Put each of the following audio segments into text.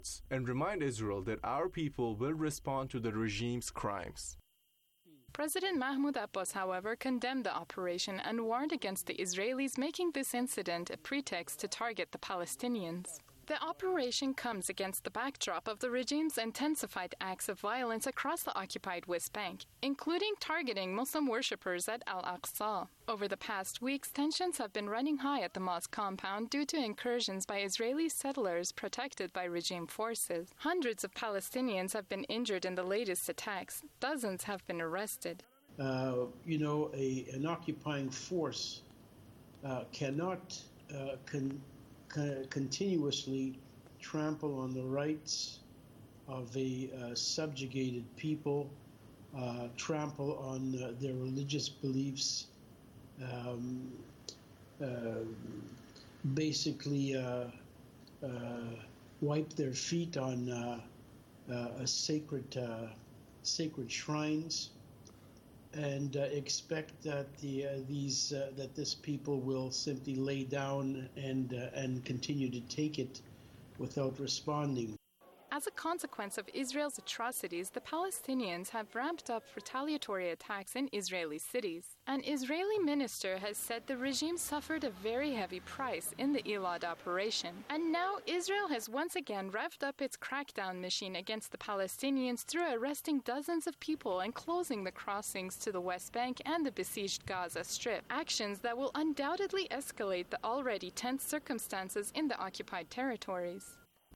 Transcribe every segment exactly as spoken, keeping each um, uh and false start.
and remind Israel that our people will respond to the regime's crimes. President Mahmoud Abbas, however, condemned the operation and warned against the Israelis making this incident a pretext to target the Palestinians. The operation comes against the backdrop of the regime's intensified acts of violence across the occupied West Bank, including targeting Muslim worshippers at Al-Aqsa. Over the past weeks, tensions have been running high at the mosque compound due to incursions by Israeli settlers protected by regime forces. Hundreds of Palestinians have been injured in the latest attacks. Dozens have been arrested. Uh, you know, a, an occupying force uh, cannot uh, con- con- continuously trample on the rights of a uh, subjugated people, uh, trample on uh, their religious beliefs, um, uh, basically uh, uh, wipe their feet on uh, uh, a sacred, uh, sacred shrines, and uh, expect that the uh, these uh, that this people will simply lay down and uh, and continue to take it without responding. As a consequence of Israel's atrocities, the Palestinians have ramped up retaliatory attacks in Israeli cities. An Israeli minister has said the regime suffered a very heavy price in the Elad operation. And now Israel has once again revved up its crackdown machine against the Palestinians through arresting dozens of people and closing the crossings to the West Bank and the besieged Gaza Strip. Actions that will undoubtedly escalate the already tense circumstances in the occupied territories.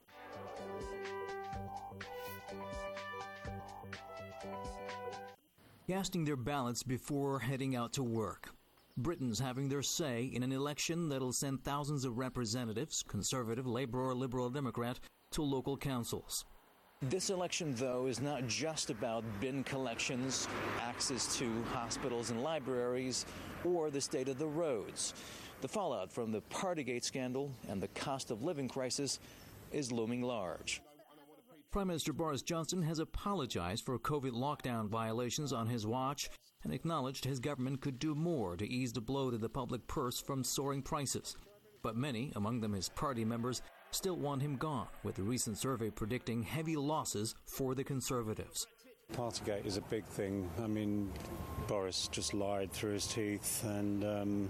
Casting their ballots before heading out to work. Britons having their say in an election that'll send thousands of representatives, Conservative, Labour or Liberal Democrat, to local councils. This election, though, is not just about bin collections, access to hospitals and libraries, or the state of the roads. The fallout from the Partygate scandal and the cost of living crisis is looming large. Prime Minister Boris Johnson has apologized for COVID lockdown violations on his watch and acknowledged his government could do more to ease the blow to the public purse from soaring prices. But many, among them his party members, still want him gone, with a recent survey predicting heavy losses for the Conservatives. Partygate is a big thing. I mean, Boris just lied through his teeth, and um,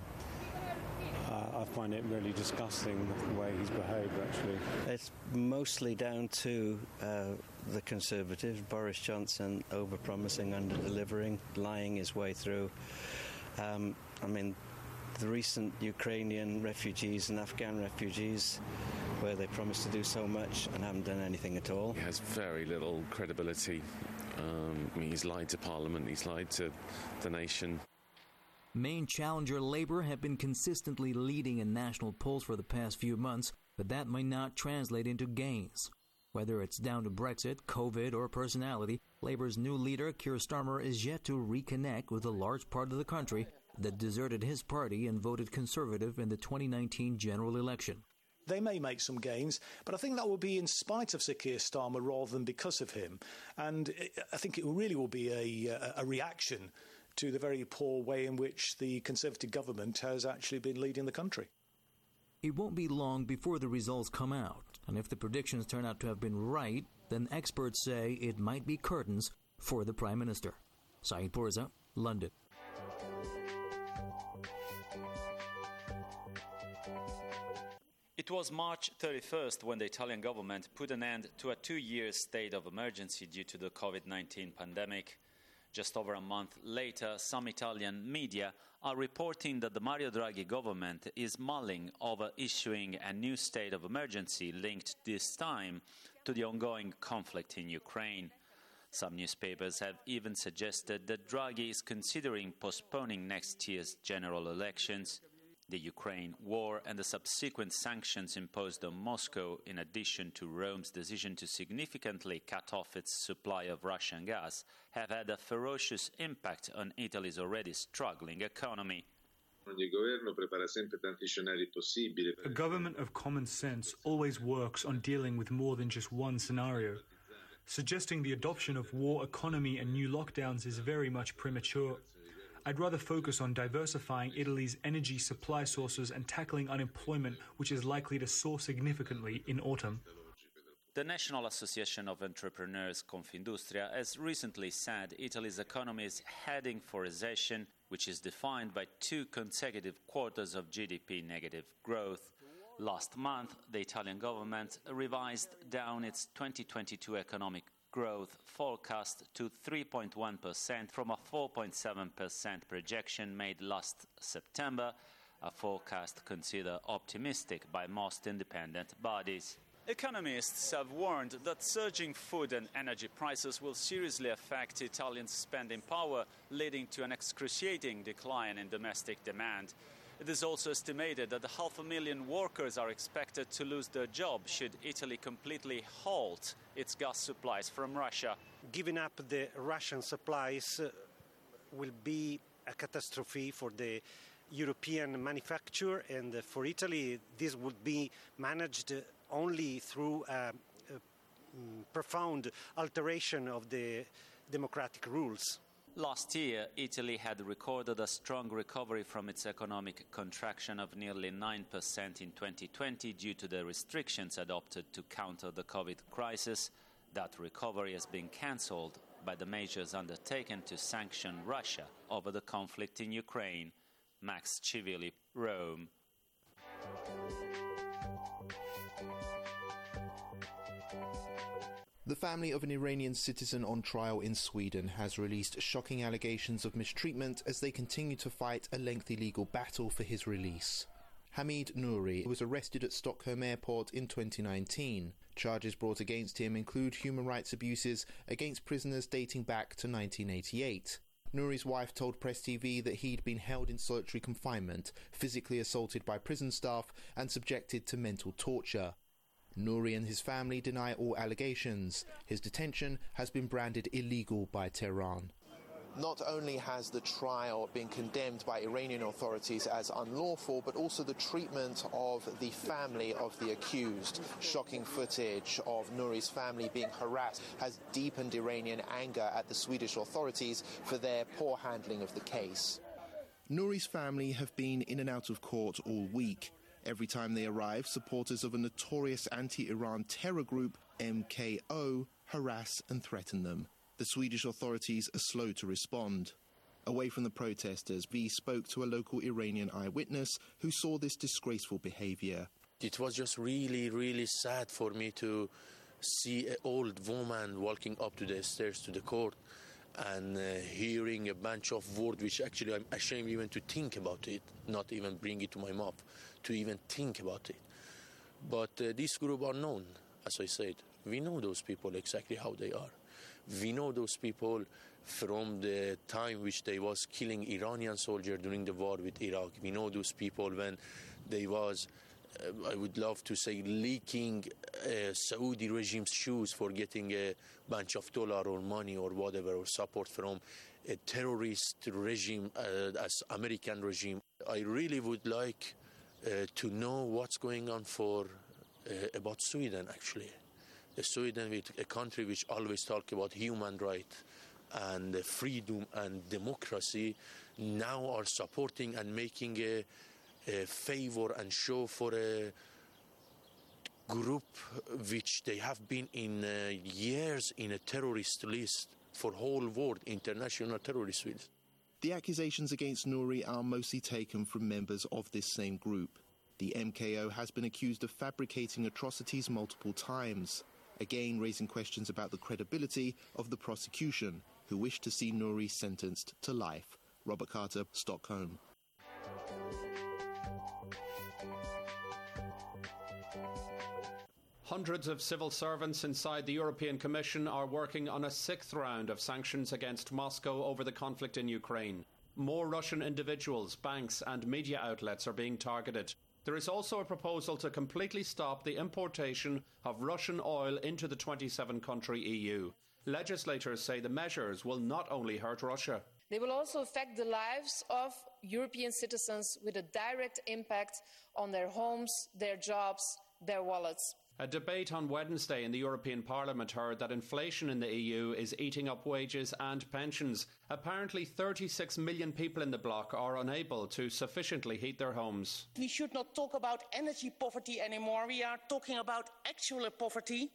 I find it really disgusting the way he's behaved, actually. It's mostly down to uh, the Conservatives, Boris Johnson over-promising, under-delivering, lying his way through. Um, I mean, the recent Ukrainian refugees and Afghan refugees, where they promised to do so much and haven't done anything at all. He has very little credibility. Um, I mean, he's lied to Parliament, he's lied to the nation. Main challenger Labour have been consistently leading in national polls for the past few months, but that might not translate into gains. Whether it's down to Brexit, COVID, or personality, Labour's new leader, Keir Starmer, is yet to reconnect with a large part of the country that deserted his party and voted Conservative in the twenty nineteen general election. They may make some gains, but I think that will be in spite of Sir Keir Starmer rather than because of him. And I think it really will be a, a reaction to the very poor way in which the Conservative government has actually been leading the country. It won't be long before the results come out, and if the predictions turn out to have been right, then experts say it might be curtains for the Prime Minister. Saeed Pourza, London. It was March thirty-first when the Italian government put an end to a two-year state of emergency due to the COVID nineteen pandemic. Just over a month later, some Italian media are reporting that the Mario Draghi government is mulling over issuing a new state of emergency linked this time to the ongoing conflict in Ukraine. Some newspapers have even suggested that Draghi is considering postponing next year's general elections. The Ukraine war and the subsequent sanctions imposed on Moscow, in addition to Rome's decision to significantly cut off its supply of Russian gas, have had a ferocious impact on Italy's already struggling economy. A government of common sense always works on dealing with more than just one scenario. Suggesting the adoption of war economy and new lockdowns is very much premature. I'd rather focus on diversifying Italy's energy supply sources and tackling unemployment, which is likely to soar significantly in autumn. The National Association of Entrepreneurs, Confindustria, has recently said Italy's economy is heading for recession, which is defined by two consecutive quarters of G D P negative growth. Last month, the Italian government revised down its twenty twenty-two economic growth forecast to three point one percent from a four point seven percent projection made last September, a forecast considered optimistic by most independent bodies. Economists have warned that surging food and energy prices will seriously affect Italian spending power, leading to an excruciating decline in domestic demand. It is also estimated that half a million workers are expected to lose their jobs should Italy completely halt its gas supplies from Russia. Giving up the Russian supplies uh, will be a catastrophe for the European manufacturer, and uh, for Italy this would be managed uh, only through uh, a profound alteration of the democratic rules. Last year, Italy had recorded a strong recovery from its economic contraction of nearly nine percent in twenty twenty due to the restrictions adopted to counter the COVID crisis. That recovery has been cancelled by the measures undertaken to sanction Russia over the conflict in Ukraine. Max Civili, Rome. The family of an Iranian citizen on trial in Sweden has released shocking allegations of mistreatment as they continue to fight a lengthy legal battle for his release. Hamid Nouri was arrested at Stockholm Airport in twenty nineteen. Charges brought against him include human rights abuses against prisoners dating back to nineteen eighty-eight. Nouri's wife told Press T V that he'd been held in solitary confinement, physically assaulted by prison staff and subjected to mental torture. Nouri and his family deny all allegations. His detention has been branded illegal by Tehran. Not only has the trial been condemned by Iranian authorities as unlawful, but also the treatment of the family of the accused. Shocking footage of Nouri's family being harassed has deepened Iranian anger at the Swedish authorities for their poor handling of the case. Nouri's family have been in and out of court all week. Every time they arrive, supporters of a notorious anti-Iran terror group, M K O, harass and threaten them. The Swedish authorities are slow to respond. Away from the protesters, V spoke to a local Iranian eyewitness who saw this disgraceful behavior. It was just really, really sad for me to see an old woman walking up to the stairs to the court and uh, hearing a bunch of words which actually I'm ashamed even to think about it, not even bring it to my mouth, to even think about it. But uh, this group are known, as I said. We know those people exactly how they are. We know those people from the time which they was killing Iranian soldiers during the war with Iraq. We know those people when they was, uh, I would love to say, leaking uh, Saudi regime's shoes for getting a bunch of dollar or money or whatever, or support from a terrorist regime uh, as American regime. I really would like uh, to know what's going on for uh, about Sweden, actually. Sweden, with a country which always talk about human rights and freedom and democracy, now are supporting and making a, a favor and show for a group which they have been in uh, years in a terrorist list for whole world, international terrorist list. The accusations against Nouri are mostly taken from members of this same group. The M K O has been accused of fabricating atrocities multiple times, again raising questions about the credibility of the prosecution, who wish to see Nouri sentenced to life. Robert Carter, Stockholm. Hundreds of civil servants inside the European Commission are working on a sixth round of sanctions against Moscow over the conflict in Ukraine. More Russian individuals, banks and media outlets are being targeted. There is also a proposal to completely stop the importation of Russian oil into the twenty-seven country E U. Legislators say the measures will not only hurt Russia. They will also affect the lives of European citizens with a direct impact on their homes, their jobs, their wallets. A debate on Wednesday in the European Parliament heard that inflation in the E U is eating up wages and pensions. Apparently thirty-six million people in the bloc are unable to sufficiently heat their homes. We should not talk about energy poverty anymore. We are talking about actual poverty.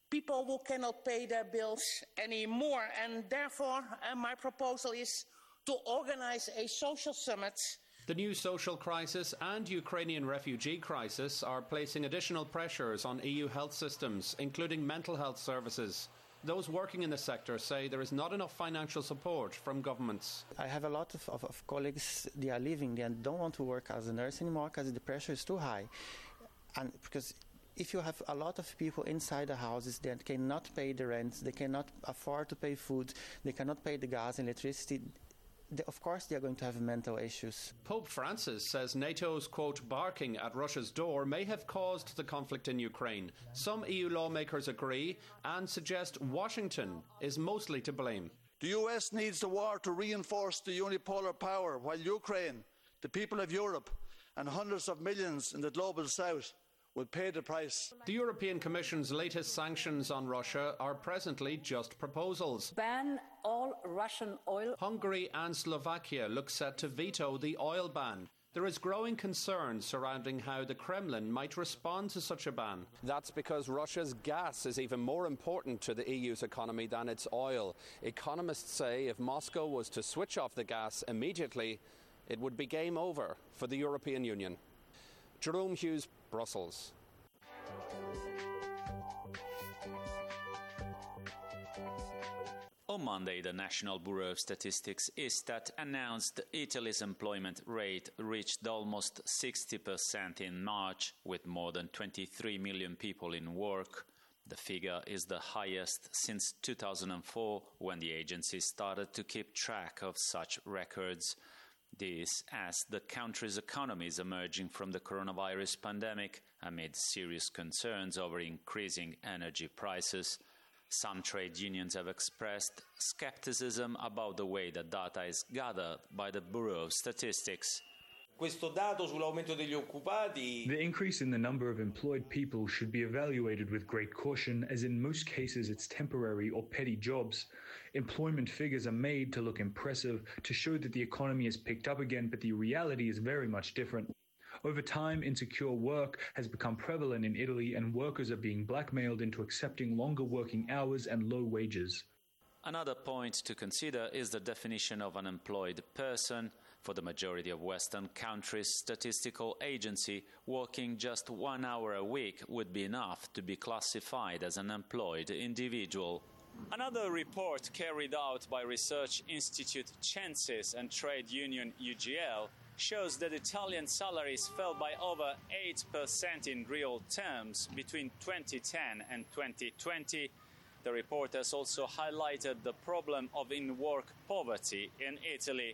people who cannot pay their bills anymore. And therefore, uh, my proposal is to organize a social summit. The new social crisis and Ukrainian refugee crisis are placing additional pressures on E U health systems, including mental health services. Those working in the sector say there is not enough financial support from governments. I have a lot of, of, of colleagues, they are leaving, they don't want to work as a nurse anymore because the pressure is too high. And because if you have a lot of people inside the houses that cannot pay the rent, they cannot afford to pay food, they cannot pay the gas and electricity, they, of course they are going to have mental issues. Pope Francis says NATO's, quote, barking at Russia's door may have caused the conflict in Ukraine. Some E U lawmakers agree and suggest Washington is mostly to blame. The U S needs the war to reinforce the unipolar power, while Ukraine, the people of Europe, and hundreds of millions in the global south will pay the price. The European Commission's latest sanctions on Russia are presently just proposals. Ban all Russian oil. Hungary and Slovakia look set to veto the oil ban. There is growing concern surrounding how the Kremlin might respond to such a ban. That's because Russia's gas is even more important to the E U's economy than its oil. Economists say if Moscow was to switch off the gas immediately, it would be game over for the European Union. Jerome Hughes, Brussels. On Monday, the National Bureau of Statistics Istat announced Italy's employment rate reached almost sixty percent in March, with more than twenty-three million people in work. The figure is the highest since two thousand four, when the agency started to keep track of such records. This as the country's economy is emerging from the coronavirus pandemic amid serious concerns over increasing energy prices. Some trade unions have expressed skepticism about the way the data is gathered by the Bureau of Statistics. The increase in the number of employed people should be evaluated with great caution, as in most cases it's temporary or petty jobs. Employment figures are made to look impressive, to show that the economy has picked up again, but the reality is very much different. Over time, insecure work has become prevalent in Italy, and workers are being blackmailed into accepting longer working hours and low wages. Another point to consider is the definition of an employed person. For the majority of Western countries, statistical agency working just one hour a week would be enough to be classified as an employed individual. Another report carried out by research institute Censis and trade union U G L shows that Italian salaries fell by over eight percent in real terms between twenty ten and twenty twenty. The report has also highlighted the problem of in-work poverty in Italy.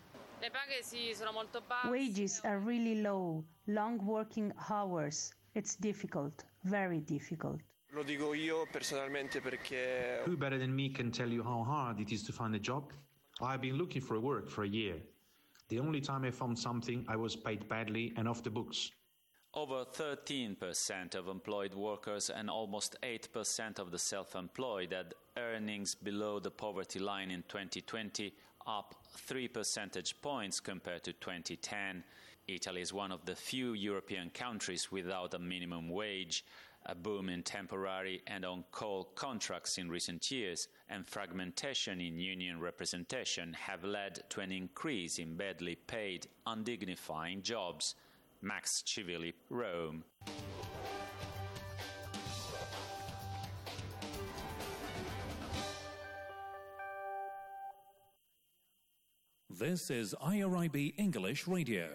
Wages are really low, long working hours. It's difficult, very difficult. Lo dico io personalmente perché... Who better than me can tell you how hard it is to find a job? I've been looking for work for a year. The only time I found something, I was paid badly and off the books. Over thirteen percent of employed workers and almost eight percent of the self-employed had earnings below the poverty line in twenty twenty, up three percentage points compared to twenty ten. Italy is one of the few European countries without a minimum wage. A boom in temporary and on-call contracts in recent years and fragmentation in union representation have led to an increase in badly paid, undignifying jobs. Max Civilli, Rome. This is I R I B English Radio.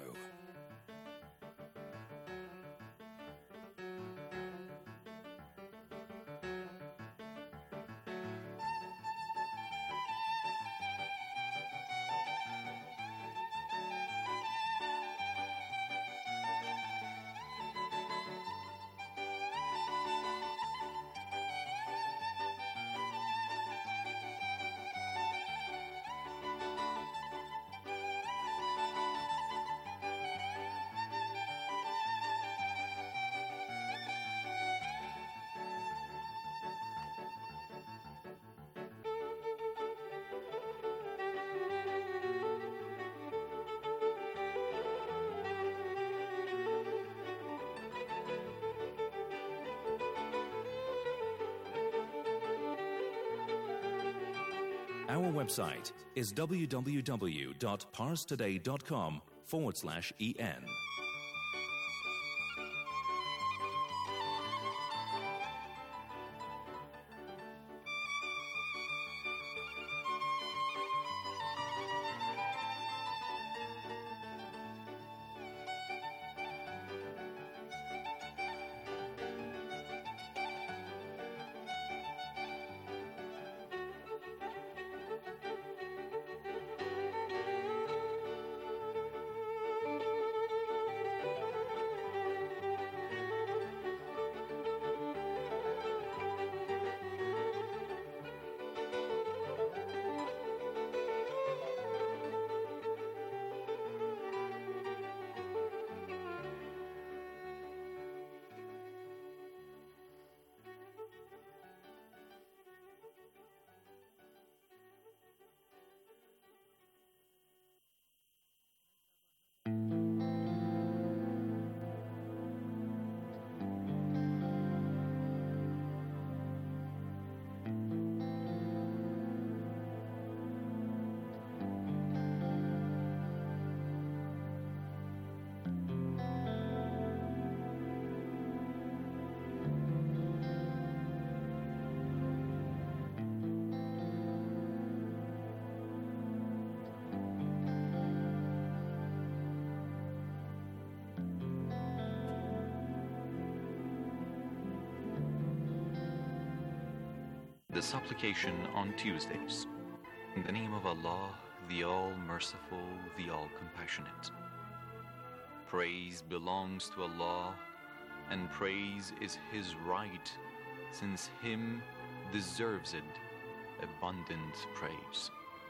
Our website is www.parstoday.com forward slash en. The supplication on Tuesdays. In the name of Allah, the All-Merciful, the All-Compassionate. Praise belongs to Allah, and praise is His right, since Him deserves it, abundant praise.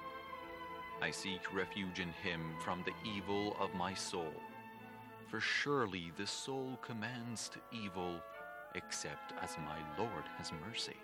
I seek refuge in Him from the evil of my soul, for surely the soul commands to evil, except as my Lord has mercy.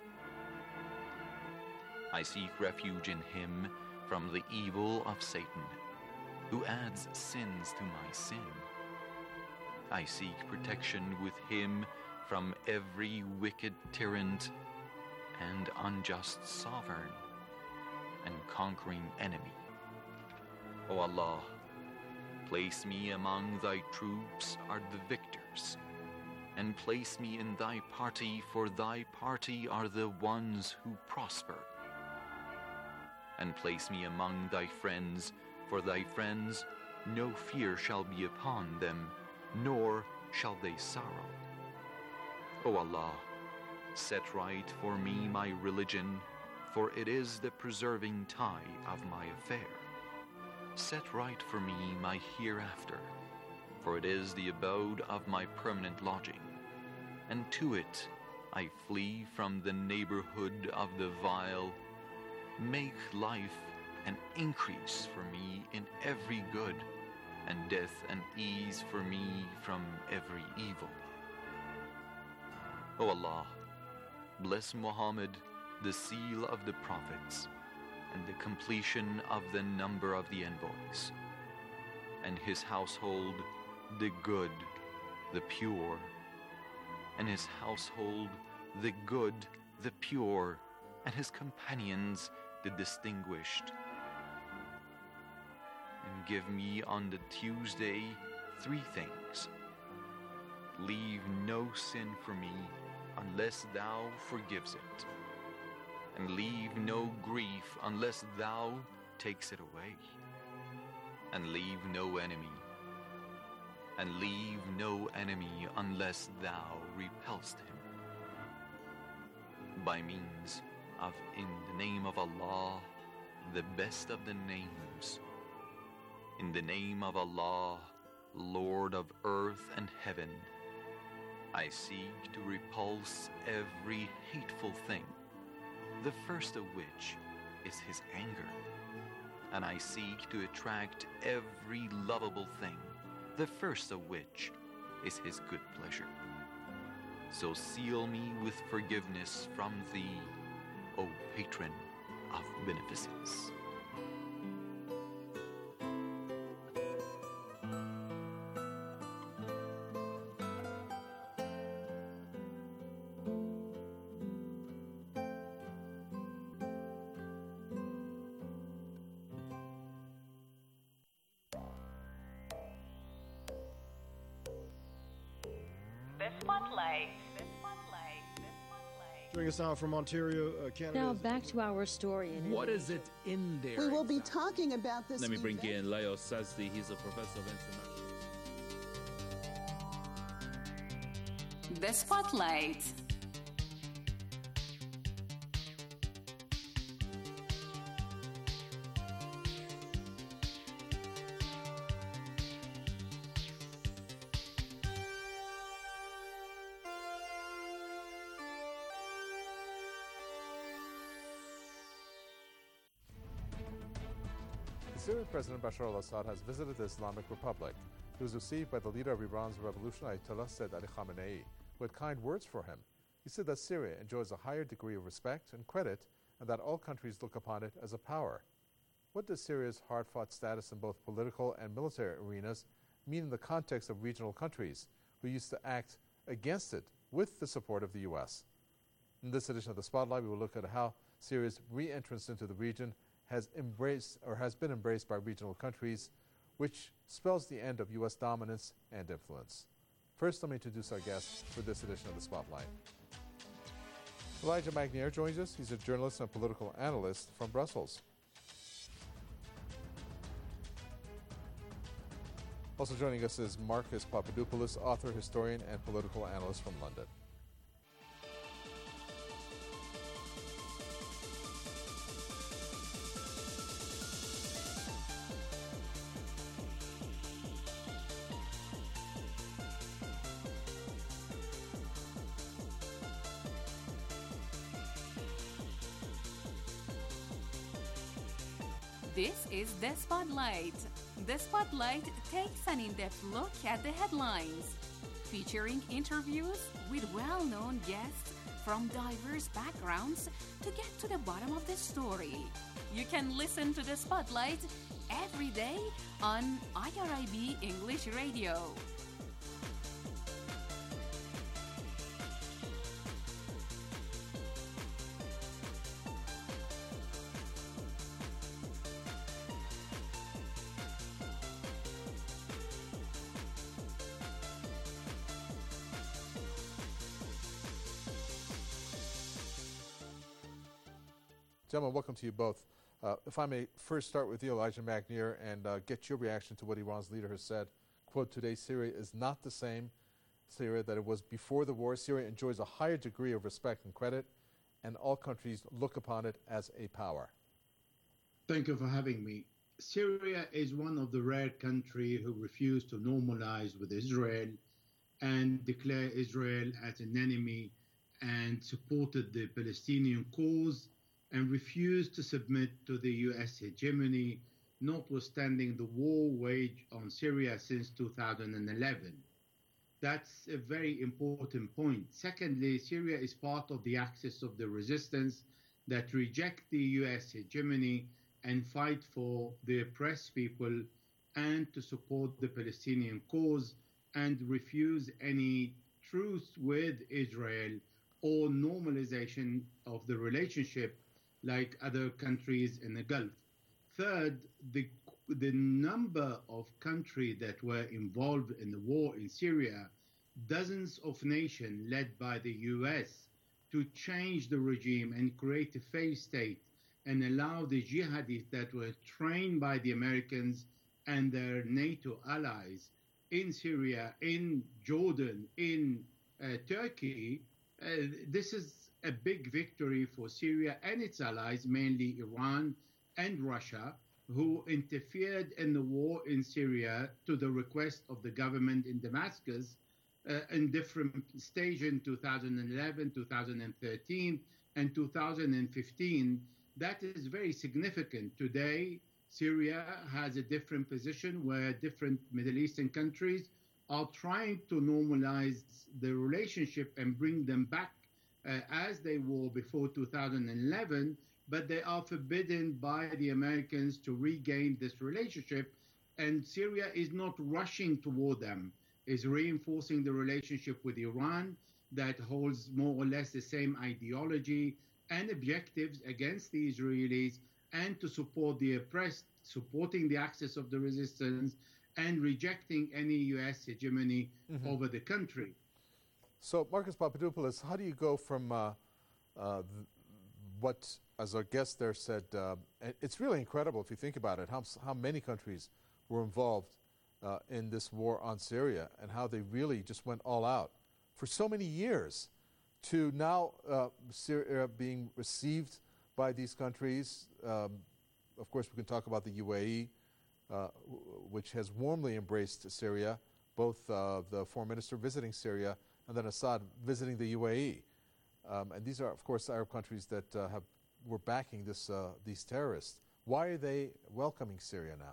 I seek refuge in Him from the evil of Satan, who adds sins to my sin. I seek protection with Him from every wicked tyrant and unjust sovereign and conquering enemy. O Allah, place me among Thy troops are the victors, and place me in Thy party, for Thy party are the ones who prosper. And place me among Thy friends, for Thy friends no fear shall be upon them, nor shall they sorrow. O Allah, set right for me my religion, for it is the preserving tie of my affair. Set right for me my hereafter, for it is the abode of my permanent lodging, and to it I flee from the neighborhood of the vile. Make life an increase for me in every good, and death an ease for me from every evil. O Allah, bless Muhammad, the seal of the prophets, and the completion of the number of the envoys, and his household, the good, the pure, and his household, the good, the pure, and his companions, the distinguished. And give me on the Tuesday three things. Leave no sin for me unless Thou forgives it, and leave no grief unless Thou takes it away, and leave no enemy, and leave no enemy unless Thou repelst him. By means of in the name of Allah, the best of the names. In the name of Allah, Lord of earth and heaven, I seek to repulse every hateful thing, the first of which is His anger, and I seek to attract every lovable thing, the first of which is His good pleasure. So seal me with forgiveness from Thee, O Patron of Beneficence. Spotlight. Joining us now from Ontario, uh, Canada. Now back to our story. In what is it in there? We will be talking about this. Let me bring event. in Leo Sazdi. He's a professor of international. The Spotlight. Syrian President Bashar al-Assad has visited the Islamic Republic. He was received by the leader of Iran's revolution, Ayatollah Sayyid Ali Khamenei, who had kind words for him. He said that Syria enjoys a higher degree of respect and credit, and that all countries look upon it as a power. What does Syria's hard-fought status in both political and military arenas mean in the context of regional countries who used to act against it with the support of the U S? In this edition of the Spotlight, we will look at how Syria's re-entrance into the region has embraced or has been embraced by regional countries, which spells the end of U S dominance and influence. First, let me introduce our guest for this edition of the Spotlight. Elijah Magnier joins us. He's a journalist and political analyst from Brussels. Also joining us is Marcus Papadopoulos, author, historian, and political analyst from London. This is The Spotlight. The Spotlight takes an in-depth look at the headlines, featuring interviews with well-known guests from diverse backgrounds to get to the bottom of the story. You can listen to The Spotlight every day on I R I B English Radio. Gentlemen, welcome to you both. Uh, if I may first start with you, Elijah Magnier, and uh, get your reaction to what Iran's leader has said. Quote, today, Syria is not the same Syria that it was before the war. Syria enjoys a higher degree of respect and credit, and all countries look upon it as a power. Thank you for having me. Syria is one of the rare countries who refuse to normalize with Israel and declare Israel as an enemy and supported the Palestinian cause and refused to submit to the U S hegemony, notwithstanding the war waged on Syria since two thousand eleven. That's a very important point. Secondly, Syria is part of the axis of the resistance that reject the U S hegemony and fight for the oppressed people and to support the Palestinian cause and refuse any truce with Israel or normalization of the relationship like other countries in the Gulf. Third, the, the number of countries that were involved in the war in Syria, dozens of nations led by the U S to change the regime and create a failed state and allow the jihadists that were trained by the Americans and their NATO allies in Syria, in Jordan, in uh, Turkey. Uh, this is a big victory for Syria and its allies, mainly Iran and Russia, who interfered in the war in Syria to the request of the government in Damascus uh, in different stages in two thousand eleven, two thousand thirteen, and two thousand fifteen. That is very significant. Today, Syria has a different position where different Middle Eastern countries are trying to normalize the relationship and bring them back Uh, as they were before two thousand eleven, but they are forbidden by the Americans to regain this relationship, and Syria is not rushing toward them, is reinforcing the relationship with Iran that holds more or less the same ideology and objectives against the Israelis, and to support the oppressed, supporting the axis of the resistance, and rejecting any U S hegemony mm-hmm. over the country. So, Marcus Papadopoulos, how do you go from uh, uh, th- what, as our guest there said, uh, it's really incredible if you think about it, how, how many countries were involved uh, in this war on Syria and how they really just went all out for so many years, to now uh, Syria being received by these countries. Um, of course, we can talk about the U A E, uh, w- which has warmly embraced Syria, both uh, the foreign minister visiting Syria and then Assad visiting the U A E. Um, and these are, of course, Arab countries that uh, have were backing this uh, these terrorists. Why are they welcoming Syria now?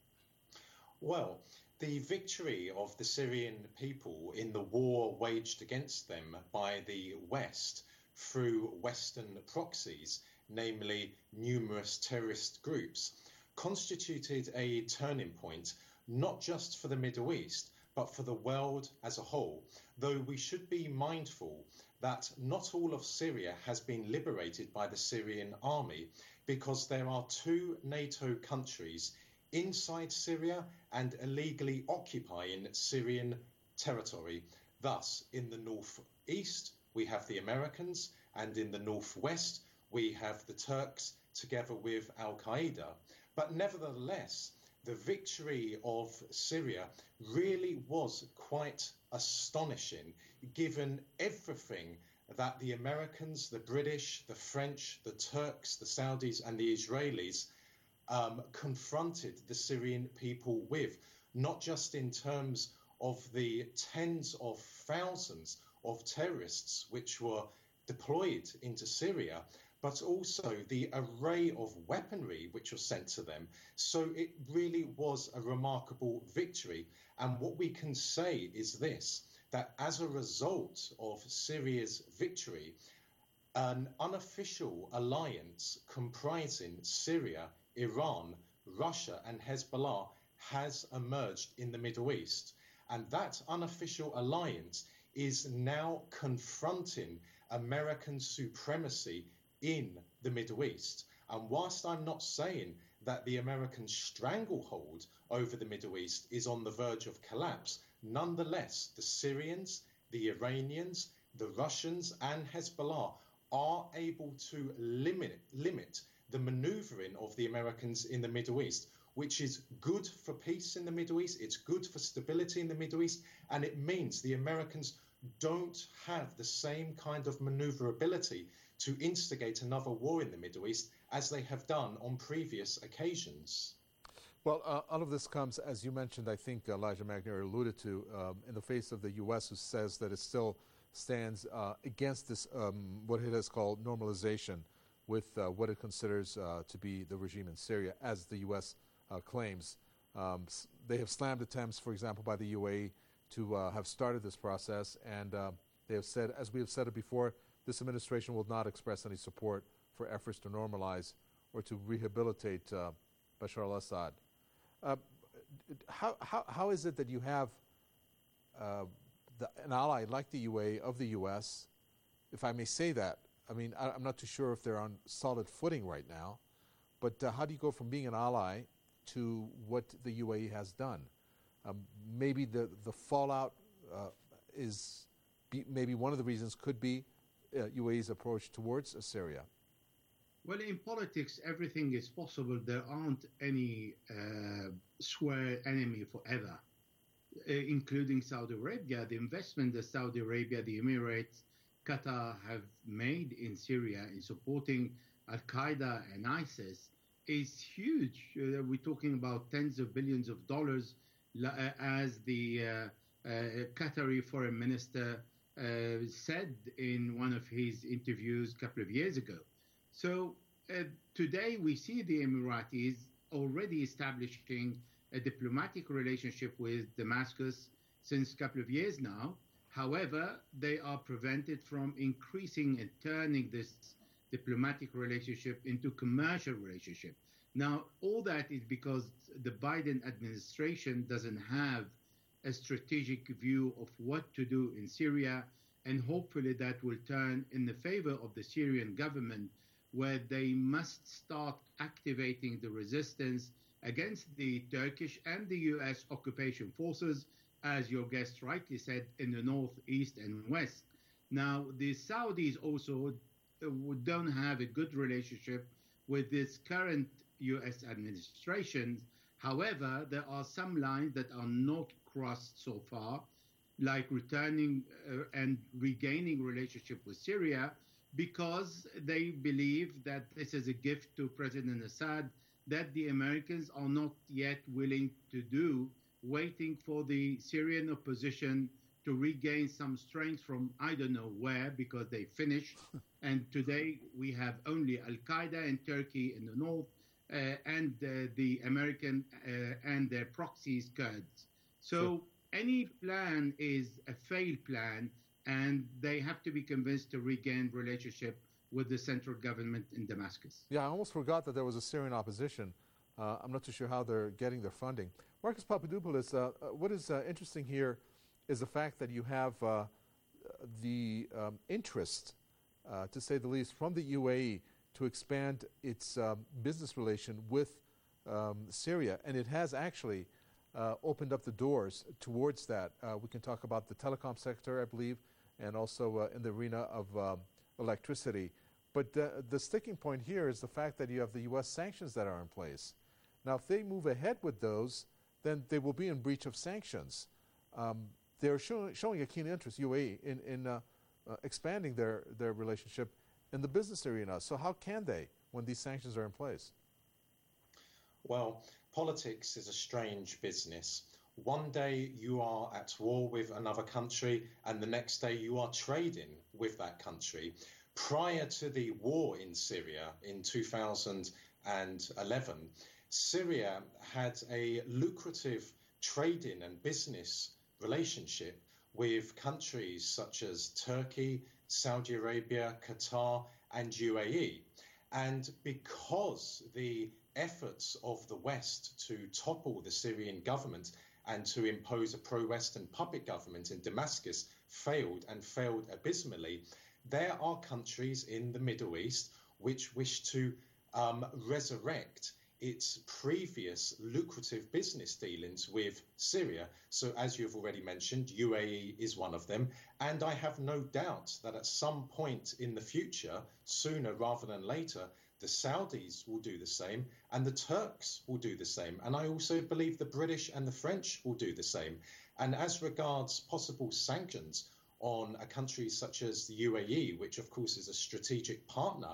Well, the victory of the Syrian people in the war waged against them by the West through Western proxies, namely numerous terrorist groups, constituted a turning point, not just for the Middle East, but for the world as a whole, though we should be mindful that not all of Syria has been liberated by the Syrian army, because there are two NATO countries inside Syria and illegally occupying Syrian territory. Thus, in the northeast, we have the Americans, and in the northwest, we have the Turks together with Al-Qaeda. But nevertheless, the victory of Syria really was quite astonishing, given everything that the Americans, the British, the French, the Turks, the Saudis, and the Israelis um, confronted the Syrian people with, not just in terms of the tens of thousands of terrorists which were deployed into Syria, but also the array of weaponry which was sent to them. So it really was a remarkable victory. And what we can say is this, that as a result of Syria's victory, an unofficial alliance comprising Syria, Iran, Russia, and Hezbollah has emerged in the Middle East. And that unofficial alliance is now confronting American supremacy in the Middle East. And whilst I'm not saying that the American stranglehold over the Middle East is on the verge of collapse, nonetheless, the Syrians, the Iranians, the Russians, and Hezbollah are able to limit, limit the maneuvering of the Americans in the Middle East, which is good for peace in the Middle East, it's good for stability in the Middle East, and it means the Americans don't have the same kind of maneuverability to instigate another war in the Middle East as they have done on previous occasions. Well, uh, all of this comes, as you mentioned, I think Elijah Magnier alluded to, um, in the face of the U S, who says that it still stands uh, against this, um, what it has called normalization with uh, what it considers uh, to be the regime in Syria, as the U S uh, claims. Um, s- they have slammed attempts, for example, by the U A E to uh, have started this process, and uh, they have said, as we have said it before, this administration will not express any support for efforts to normalize or to rehabilitate uh, Bashar al-Assad. Uh, how, how, how is it that you have uh, the, an ally like the U A E of the U S, if I may say that? I mean, I, I'm not too sure if they're on solid footing right now, but uh, how do you go from being an ally to what the U A E has done? Um, maybe the, the fallout uh, is, be, maybe one of the reasons could be uh, U A E's approach towards uh, Syria. Well, in politics, everything is possible. There aren't any uh, square enemy forever, uh, including Saudi Arabia. The investment that Saudi Arabia, the Emirates, Qatar have made in Syria in supporting Al-Qaeda and ISIS is huge. Uh, we're talking about tens of billions of dollars, uh, as the uh, uh, Qatari foreign minister uh, said in one of his interviews a couple of years ago. So uh, today we see the Emiratis already establishing a diplomatic relationship with Damascus since a couple of years now. However, they are prevented from increasing and turning this diplomatic relationship into commercial relationship. Now, all that is because the Biden administration doesn't have a strategic view of what to do in Syria, and hopefully that will turn in the favor of the Syrian government, where they must start activating the resistance against the Turkish and the U S occupation forces as your guest rightly said, in the north, east, and west. Now, the Saudis also don't have a good relationship with this current U S administration. However, there are some lines that are not crossed so far, like returning uh, and regaining relationship with Syria, because they believe that this is a gift to President Assad that the Americans are not yet willing to do, waiting for the Syrian opposition to regain some strength from I don't know where, because they finished. And today we have only Al-Qaeda in Turkey in the north, uh, and uh, the American uh, and their proxies, Kurds. So sure. Any plan is a failed plan, and they have to be convinced to regain relationship with the central government in Damascus. Yeah, I almost forgot that there was a Syrian opposition. Uh, I'm not too sure how they're getting their funding. Marcus Papadopoulos, uh, uh, what is uh, interesting here is the fact that you have uh, the um, interest, uh, to say the least, from the U A E to expand its um, business relation with um, Syria, and it has actually uh, opened up the doors towards that. Uh, we can talk about the telecom sector, I believe, and also uh, in the arena of um, electricity. But uh, the sticking point here is the fact that you have the U S sanctions that are in place. Now, if they move ahead with those, then they will be in breach of sanctions. Um, they're show, showing a keen interest, U A E, in, in uh, uh, expanding their, their relationship in the business arena. So how can they when these sanctions are in place? Well, politics is a strange business. One day you are at war with another country, and the next day you are trading with that country. Prior to the war in Syria in two thousand eleven, Syria had a lucrative trading and business relationship with countries such as Turkey, Saudi Arabia, Qatar, and U A E. And because the efforts of the West to topple the Syrian government and to impose a pro-Western puppet government in Damascus failed and failed abysmally, there are countries in the Middle East which wish to um, resurrect its previous lucrative business dealings with Syria. So as you've already mentioned, U A E is one of them. And I have no doubt that at some point in the future, sooner rather than later, the Saudis will do the same and the Turks will do the same. And I also believe the British and the French will do the same. And as regards possible sanctions on a country such as the U A E, which of course is a strategic partner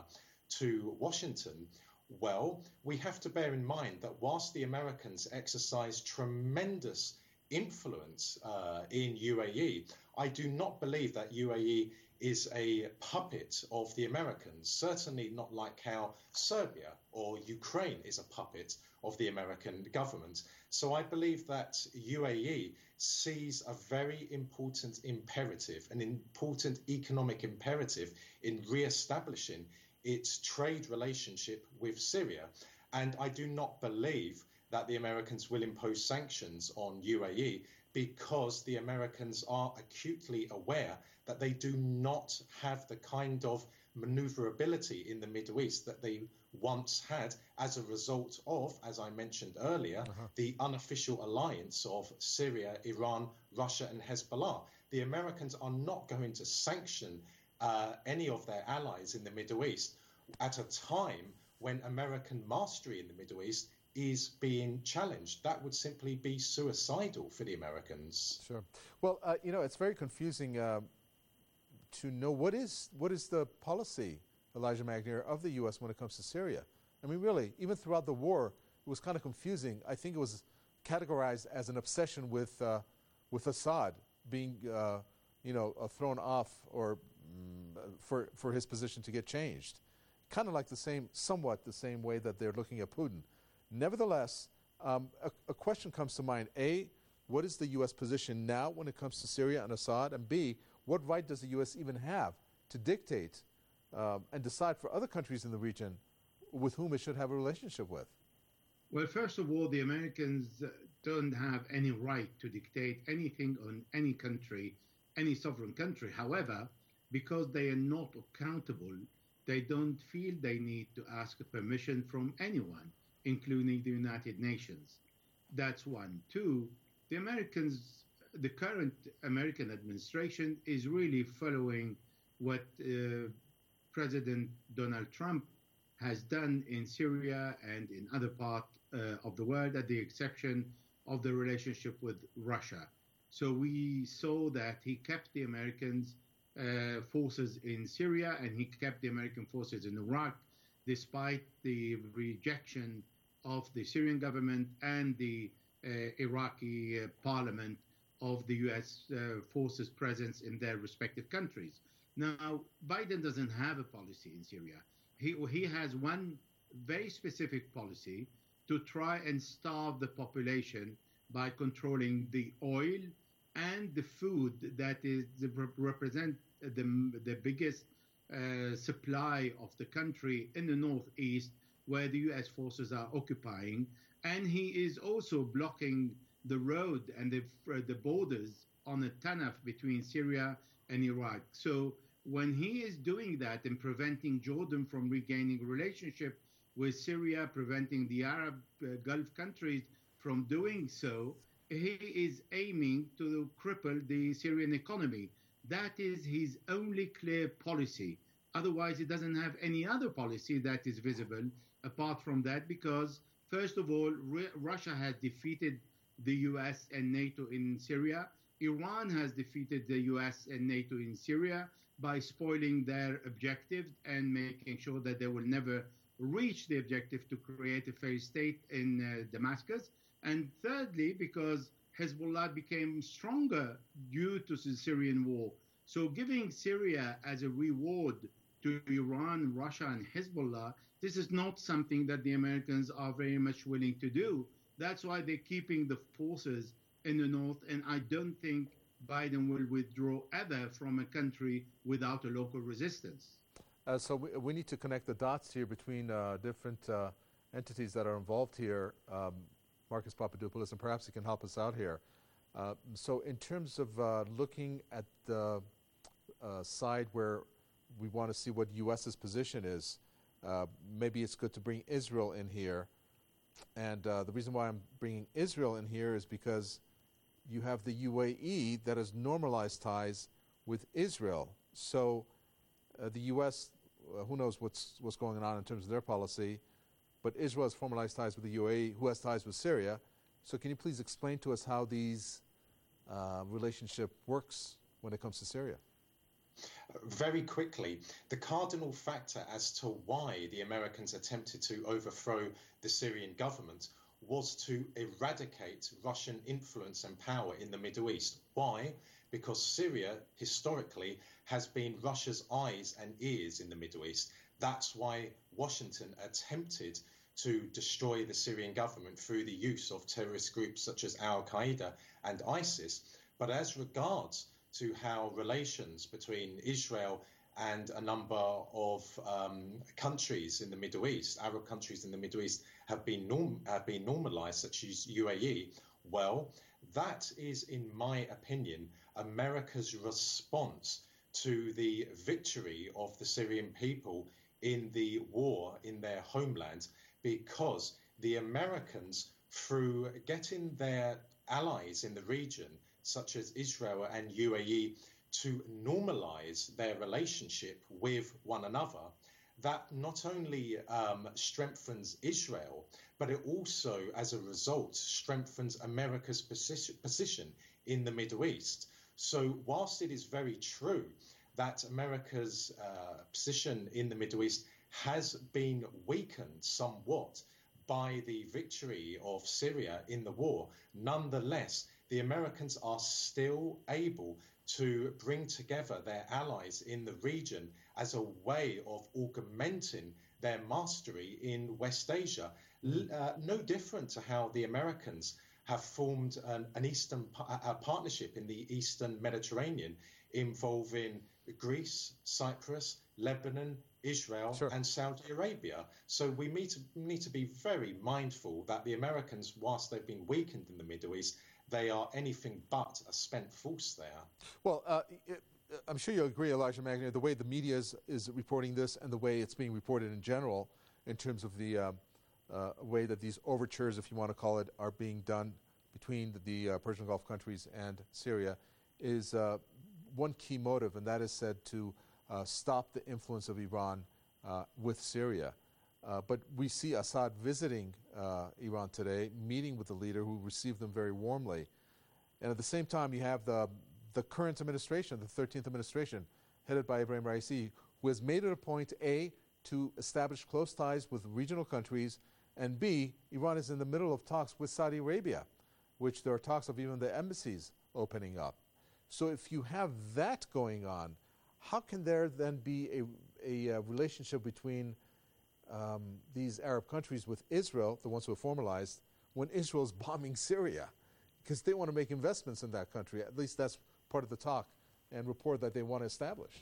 to Washington, well, we have to bear in mind that whilst the Americans exercise tremendous influence uh, in U A E, I do not believe that U A E is a puppet of the Americans, certainly not like how Serbia or Ukraine is a puppet of the American government. So I believe that U A E sees a very important imperative, an important economic imperative in re-establishing its trade relationship with Syria. And I do not believe that the Americans will impose sanctions on U A E because the Americans are acutely aware that they do not have the kind of maneuverability in the Middle East that they once had as a result of, as I mentioned earlier, uh-huh. the unofficial alliance of Syria, Iran, Russia, and Hezbollah. The Americans are not going to sanction uh, any of their allies in the Middle East at a time when American mastery in the Middle East is being challenged. That would simply be suicidal for the Americans. Sure. Well, uh, you know, it's very confusing uh, to know what is what is the policy, Elijah Magnier, of the U S when it comes to Syria. I mean, really, even throughout the war, it was kind of confusing. I think it was categorized as an obsession with uh, with Assad being, uh, you know, uh, thrown off or mm, for for his position to get changed. Kind of like the same, somewhat the same way that they're looking at Putin. Nevertheless, um, a, a question comes to mind. A, what is the U S position now when it comes to Syria and Assad? And B, what right does the U S even have to dictate um, and decide for other countries in the region with whom it should have a relationship with? Well, first of all, the Americans uh, don't have any right to dictate anything on any country, any sovereign country. However, because they are not accountable, they don't feel they need to ask permission from anyone, including the United Nations. That's one. Two, the Americans the current American administration is really following what uh, President Donald Trump has done in Syria and in other parts uh, of the world, at the exception of the relationship with Russia. So we saw that he kept the Americans uh, forces in Syria and he kept the American forces in Iraq, despite the rejection of the Syrian government and the uh, Iraqi uh, parliament of the U S uh, forces' presence in their respective countries. Now, Biden doesn't have a policy in Syria. He, he has one very specific policy to try and starve the population by controlling the oil and the food that is the, represent the, the biggest uh, supply of the country in the northeast, where the U S forces are occupying. And he is also blocking the road and the, uh, the borders on the Tanaf between Syria and Iraq. So when he is doing that and preventing Jordan from regaining a relationship with Syria, preventing the Arab uh, Gulf countries from doing so, he is aiming to cripple the Syrian economy. That is his only clear policy. Otherwise, he doesn't have any other policy that is visible apart from that, because, first of all, Re- Russia has defeated the U S and NATO in Syria. Iran has defeated the U S and NATO in Syria by spoiling their objectives and making sure that they will never reach the objective to create a failed state in uh, Damascus. And thirdly, because Hezbollah became stronger due to the Syrian war. So giving Syria as a reward to Iran, Russia, and Hezbollah, this is not something that the Americans are very much willing to do. That's why they're keeping the forces in the north, and I don't think Biden will withdraw ever from a country without a local resistance. Uh, so we, we need to connect the dots here between uh, different uh, entities that are involved here, um, Marcus Papadopoulos, and perhaps you can help us out here. Uh, so in terms of uh, looking at the uh, side where we want to see what US's position is, uh, maybe it's good to bring Israel in here. And uh, the reason why I'm bringing Israel in here is because you have the U A E that has normalized ties with Israel. So uh, the U S, uh, who knows what's what's going on in terms of their policy, but Israel has formalized ties with the U A E, who has ties with Syria. So can you please explain to us how these uh, relationship works when it comes to Syria? Very quickly, the cardinal factor as to why the Americans attempted to overthrow the Syrian government was to eradicate Russian influence and power in the Middle East. Why? Because Syria, historically, has been Russia's eyes and ears in the Middle East. That's why Washington attempted to destroy the Syrian government through the use of terrorist groups such as Al-Qaeda and ISIS. But as regards to how relations between Israel and a number of um, countries in the Middle East, Arab countries in the Middle East, have been norm- have been normalized, such as U A E, well, that is, in my opinion, America's response to the victory of the Syrian people in the war in their homeland, because the Americans, through getting their allies in the region, such as Israel and U A E, to normalize their relationship with one another, that not only um, strengthens Israel, but it also, as a result, strengthens America's position, position in the Middle East. So whilst it is very true that America's uh, position in the Middle East has been weakened somewhat by the victory of Syria in the war, nonetheless, the Americans are still able to bring together their allies in the region as a way of augmenting their mastery in West Asia. Uh, no different to how the Americans have formed an, an Eastern a partnership in the Eastern Mediterranean involving Greece, Cyprus, Lebanon, Israel, sure. and Saudi Arabia. So we need to, need to be very mindful that the Americans, whilst they've been weakened in the Middle East, they are anything but a spent force there. Well, uh, it, I'm sure you'll agree, Elijah Magnier, the way the media is, is reporting this and the way it's being reported in general in terms of the uh, uh, way that these overtures, if you want to call it, are being done between the uh, Persian Gulf countries and Syria is uh, one key motive, and that is said to uh, stop the influence of Iran uh, with Syria. Uh, but we see Assad visiting uh, Iran today, meeting with the leader who received them very warmly. And at the same time, you have the, the current administration, the thirteenth administration, headed by Ibrahim Raisi, who has made it a point, A, to establish close ties with regional countries, and B, Iran is in the middle of talks with Saudi Arabia, which there are talks of even the embassies opening up. So if you have that going on, how can there then be a, a, a relationship between um, these Arab countries with Israel, the ones who have formalized, when Israel is bombing Syria? Because they want to make investments in that country. At least that's part of the talk and report that they want to establish.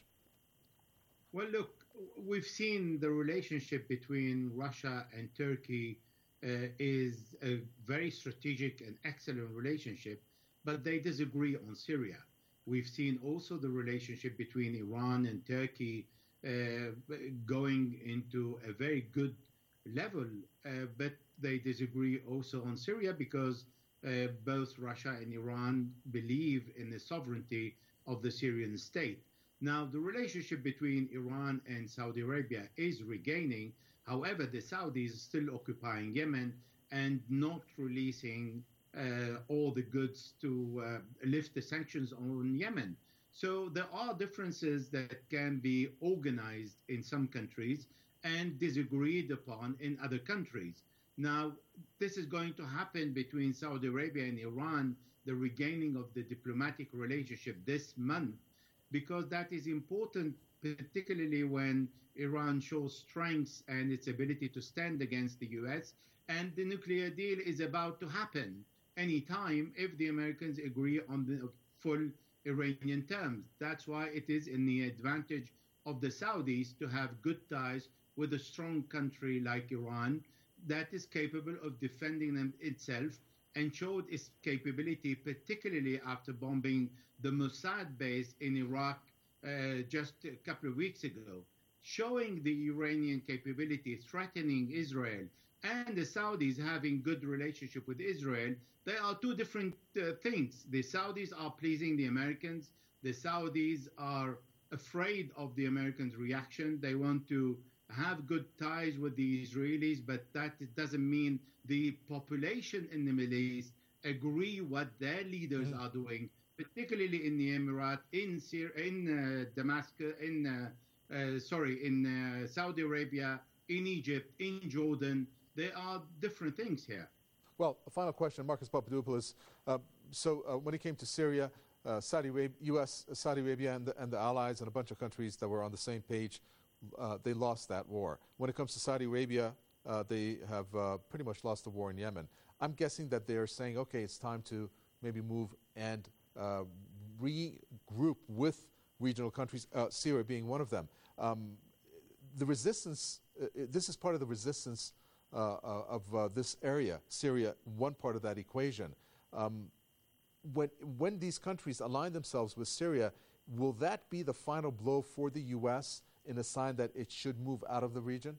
Well, look, we've seen the relationship between Russia and Turkey uh, is a very strategic and excellent relationship, but they disagree on Syria. We've seen also the relationship between Iran and Turkey uh, going into a very good level, uh, but they disagree also on Syria because uh, both Russia and Iran believe in the sovereignty of the Syrian state. Now, the relationship between Iran and Saudi Arabia is regaining. However, the Saudis are still occupying Yemen and not releasing uh, all the goods to uh, lift the sanctions on Yemen. So there are differences that can be organized in some countries and disagreed upon in other countries. Now, this is going to happen between Saudi Arabia and Iran, the regaining of the diplomatic relationship this month, because that is important, particularly when Iran shows strength and its ability to stand against the U S, and the nuclear deal is about to happen anytime if the Americans agree on the full Iranian terms. That's why it is in the advantage of the Saudis to have good ties with a strong country like Iran that is capable of defending them itself and showed its capability, particularly after bombing the Mossad base in Iraq uh, just a couple of weeks ago, showing the Iranian capability, threatening Israel, and the Saudis having good relationship with Israel. They are two different uh, things. The Saudis are pleasing the Americans. The Saudis are afraid of the Americans' reaction. They want to have good ties with the Israelis, but that doesn't mean the population in the Middle East agree what their leaders mm. are doing, particularly in the Emirate, in Syria, in uh, Damascus, in uh, uh, sorry, in uh, Saudi Arabia, in Egypt, in Jordan. There are different things here. Well, a final question, Marcus Papadopoulos. Uh, so uh, when it came to Syria, uh, Saudi Arabia, U S, Saudi Arabia, and the, and the allies, and a bunch of countries that were on the same page, uh, they lost that war. When it comes to Saudi Arabia, uh, they have uh, pretty much lost the war in Yemen. I'm guessing that they're saying, okay, it's time to maybe move and uh, regroup with regional countries, uh, Syria being one of them. Um, the resistance, uh, this is part of the resistance uh, uh, of uh, this area, Syria, one part of that equation. Um, when, when these countries align themselves with Syria, will that be the final blow for the U S in a sign that it should move out of the region?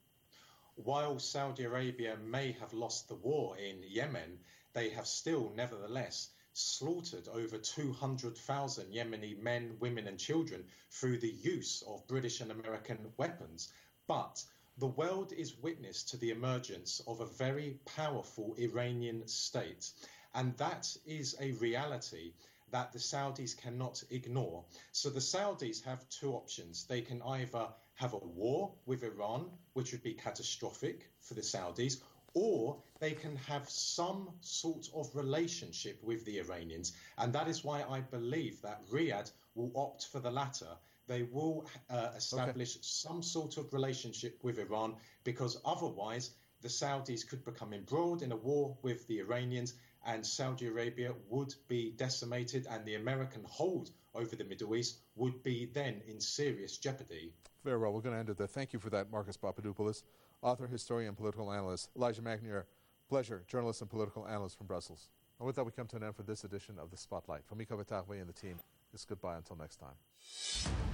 While Saudi Arabia may have lost the war in Yemen, they have still, nevertheless, slaughtered over two hundred thousand Yemeni men, women and children through the use of British and American weapons. But the world is witness to the emergence of a very powerful Iranian state. And that is a reality that the Saudis cannot ignore. So the Saudis have two options. They can either have a war with Iran, which would be catastrophic for the Saudis, or they can have some sort of relationship with the Iranians. And that is why I believe that Riyadh will opt for the latter. They will uh, establish okay. some sort of relationship with Iran, because otherwise the Saudis could become embroiled in a war with the Iranians, and Saudi Arabia would be decimated, and the American hold over the Middle East would be then in serious jeopardy. Very well. We're going to end it there. Thank you for that, Marcus Papadopoulos, author, historian, and political analyst. Elijah McNear, pleasure, journalist and political analyst from Brussels. And with that, we come to an end for this edition of The Spotlight. From Mika Batagwe and the team, it's goodbye until next time.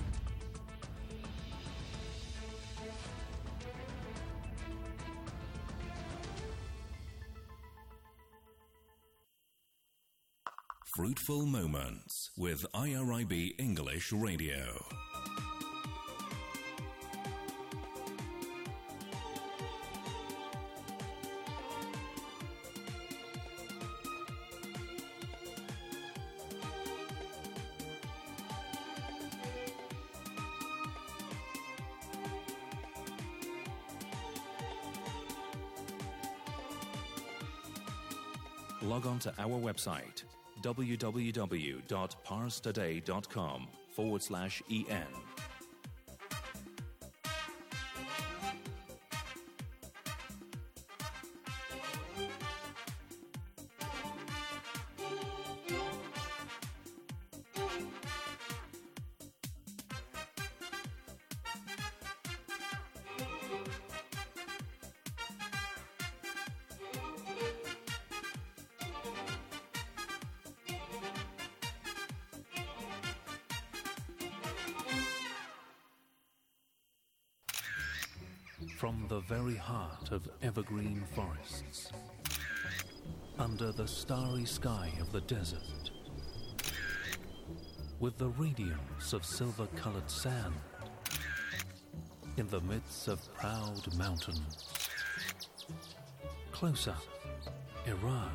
Fruitful Moments with I R I B English Radio. Log on to our website, www.parstoday.com forward slash EN. From the very heart of evergreen forests, under the starry sky of the desert, with the radiance of silver-colored sand, in the midst of proud mountains, close up, Iran.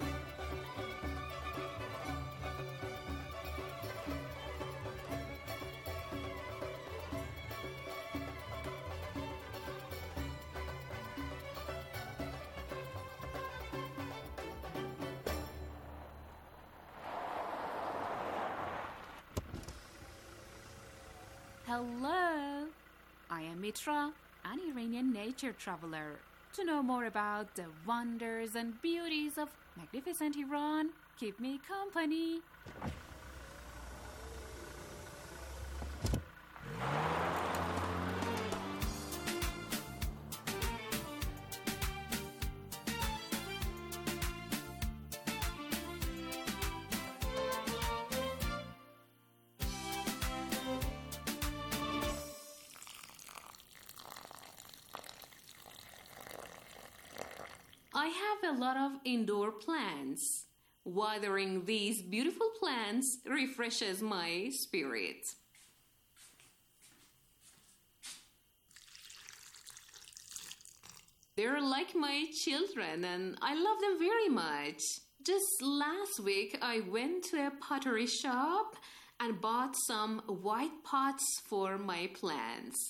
Hello, I am Mitra, an Iranian nature traveler. To know more about the wonders and beauties of magnificent Iran, keep me company. I have a lot of indoor plants. Watering these beautiful plants refreshes my spirit. They're like my children and I love them very much. Just last week I went to a pottery shop and bought some white pots for my plants.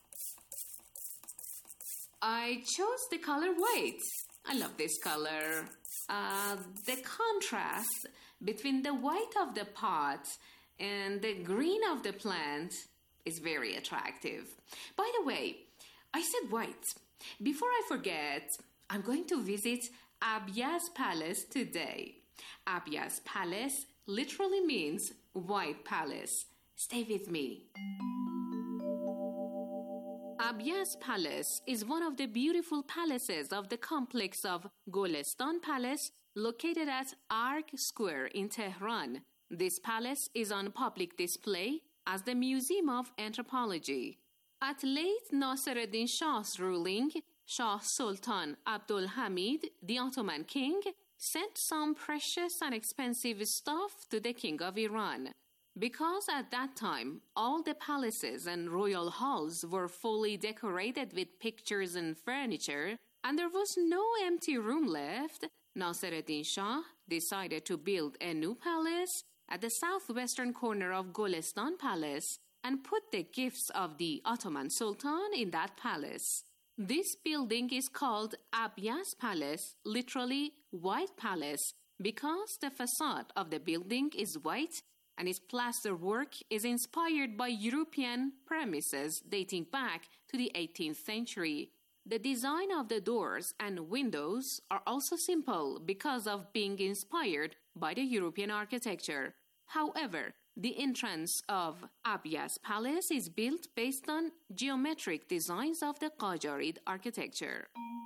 I chose the color white. I love this color. Uh, the contrast between the white of the pot and the green of the plant is very attractive. By the way, I said white. Before I forget, I'm going to visit Abyaz Palace today. Abyaz Palace literally means white palace. Stay with me. Abyaz Palace is one of the beautiful palaces of the complex of Golestan Palace located at Arg Square in Tehran. This palace is on public display as the Museum of Anthropology. At late Nasiruddin Shah's ruling, Shah Sultan Abdul Hamid, the Ottoman king, sent some precious and expensive stuff to the king of Iran. Because at that time, all the palaces and royal halls were fully decorated with pictures and furniture, and there was no empty room left, Nasiruddin Shah decided to build a new palace at the southwestern corner of Golestan Palace and put the gifts of the Ottoman Sultan in that palace. This building is called Abyaz Palace, literally White Palace, because the facade of the building is white and its plaster work is inspired by European premises dating back to the eighteenth century. The design of the doors and windows are also simple because of being inspired by the European architecture. However, the entrance of Abyaz Palace is built based on geometric designs of the Qajarid architecture.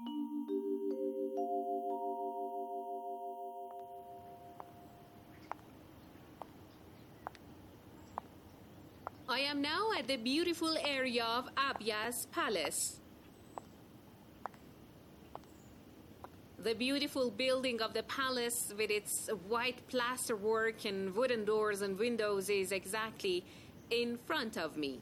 I am now at the beautiful area of Abyaz Palace. The beautiful building of the palace with its white plasterwork and wooden doors and windows is exactly in front of me.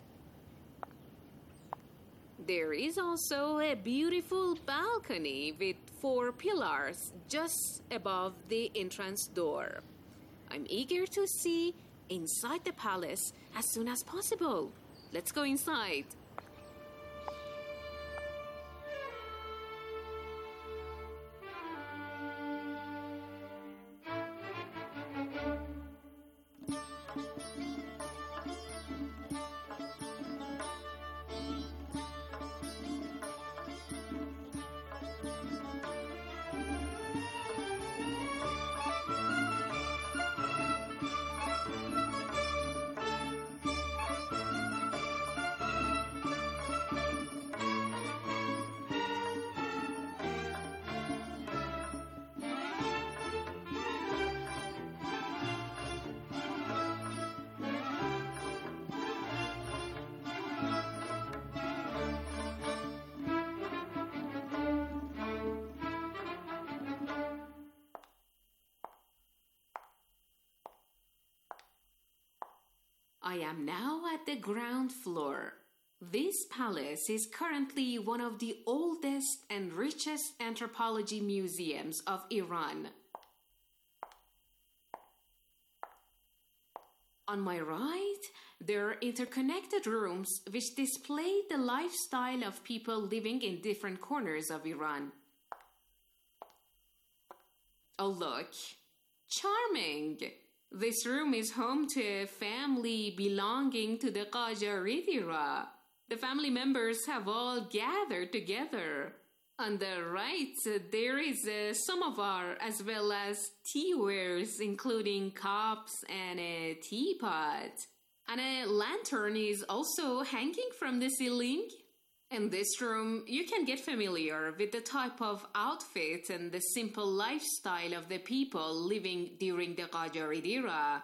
There is also a beautiful balcony with four pillars just above the entrance door. I'm eager to see inside the palace as soon as possible. Let's go inside. I am now at the ground floor. This palace is currently one of the oldest and richest anthropology museums of Iran. On my right, there are interconnected rooms which display the lifestyle of people living in different corners of Iran. Oh, look. Charming! This room is home to a family belonging to the Qajaridira. The family members have all gathered together. On the right, there is a samovar as well as teawares, including cups and a teapot. And a lantern is also hanging from the ceiling. In this room, you can get familiar with the type of outfit and the simple lifestyle of the people living during the Qajaridira.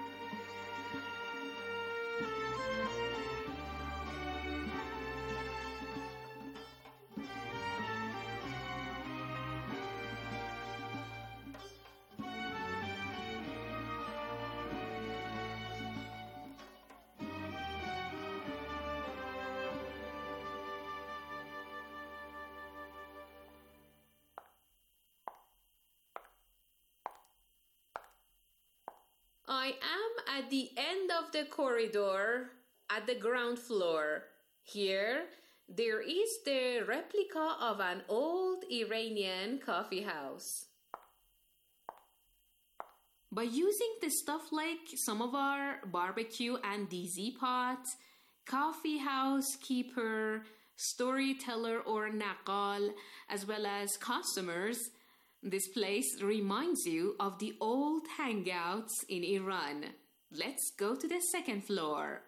I am at the end of the corridor at the ground floor. Here, there is the replica of an old Iranian coffee house. By using the stuff like samovar, barbecue, and D Z pot, coffee house keeper, storyteller or naqal, as well as customers, this place reminds you of the old hangouts in Iran. Let's go to the second floor.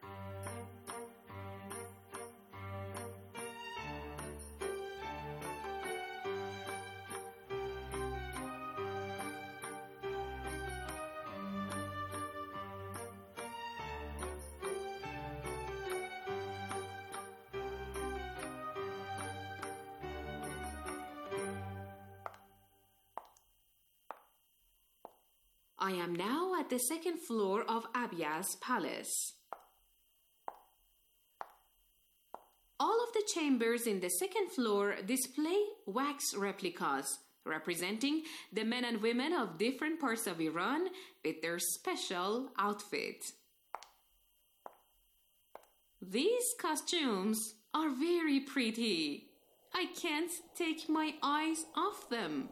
I am now at the second floor of Abiya's palace. All of the chambers in the second floor display wax replicas representing the men and women of different parts of Iran with their special outfit. These costumes are very pretty. I can't take my eyes off them.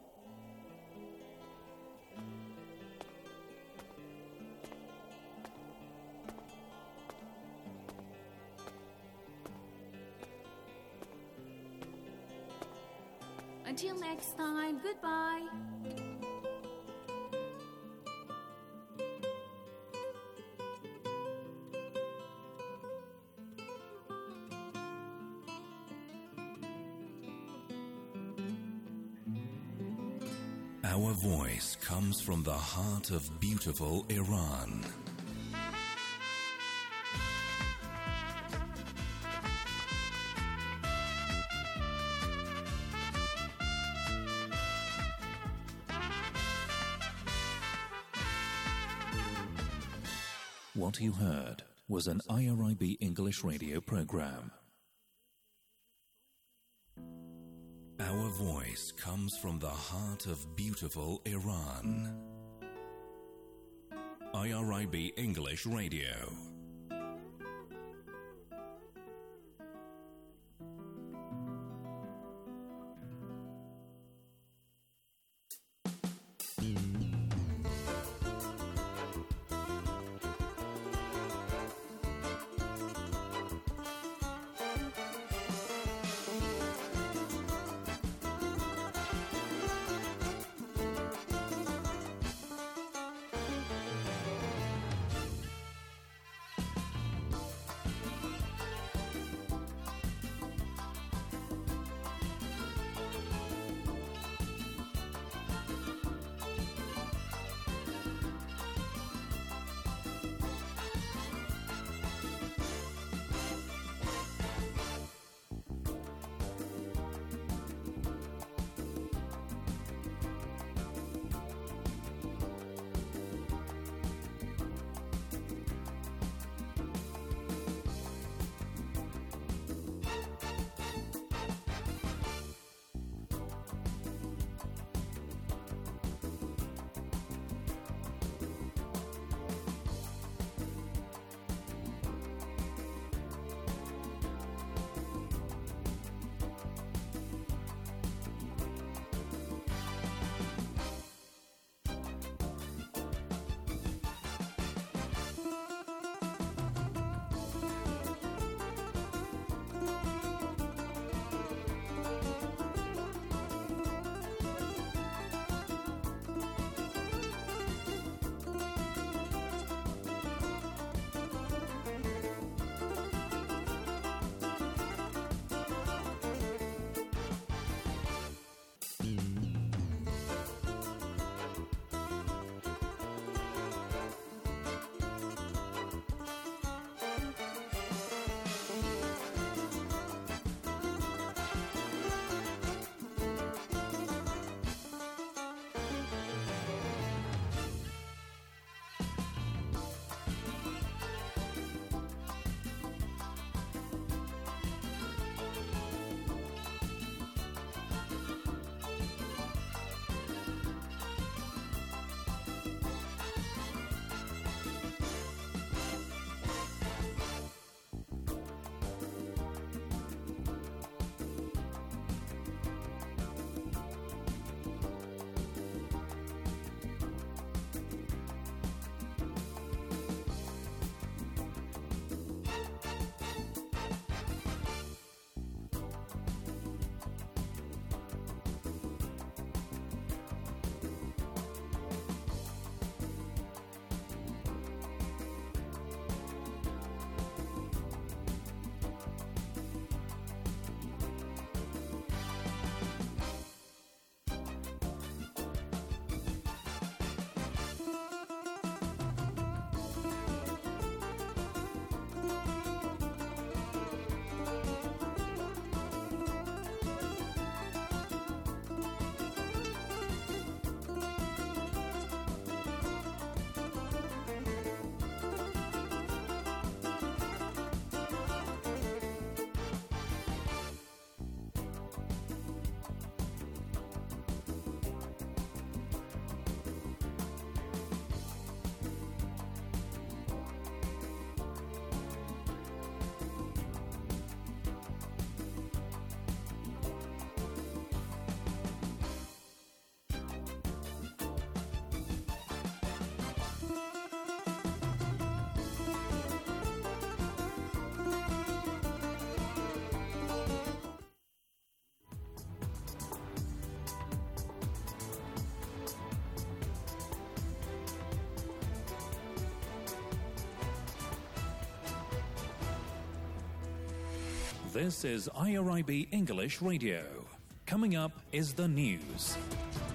Until next time, goodbye. Our voice comes from the heart of beautiful Iran. What you heard was an I R I B English radio program. Our voice comes from the heart of beautiful Iran. I R I B English Radio. This is I R I B English Radio. Coming up is the news.